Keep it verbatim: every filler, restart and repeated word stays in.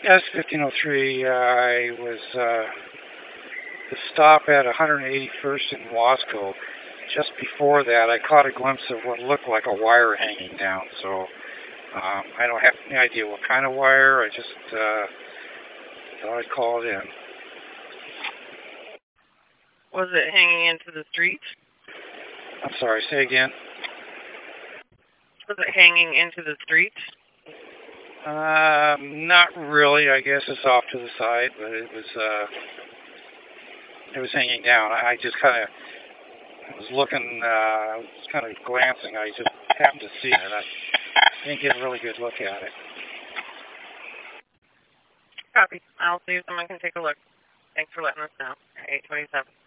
S fifteen oh three, uh, I was uh, to stop at one eighty-first and Wasco. Just before that, I caught a glimpse of what looked like a wire hanging down. So um, I don't have any idea what kind of wire. I just uh, thought I'd call it in. Was it hanging into the street? I'm sorry, say again. Was it hanging into the street? Um, not really. I guess it's off to the side, but it was uh, it was hanging down. I just kind of was looking, uh, was kind of glancing. I just happened to see it. I didn't get a really good look at it. Copy. I'll see if someone can take a look. Thanks for letting us know. eight twenty-seven.